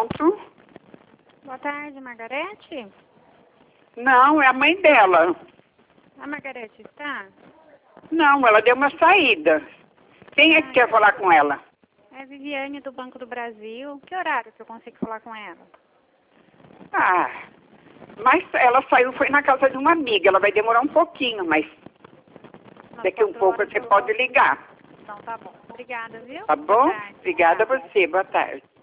Pronto. Boa tarde, Margarete. Não, é a mãe dela. A Margarete está? Não, ela deu uma saída. Quem é que quer falar com ela? É Viviane do Banco do Brasil. Que horário que eu consigo falar com ela? Ah, mas ela saiu, foi na casa de uma amiga. Ela vai demorar um pouquinho, mas daqui um pouco você pode ligar. Então tá bom. Obrigada, viu? Tá bom? Boa tarde. Obrigada a Tchau. você. Boa tarde.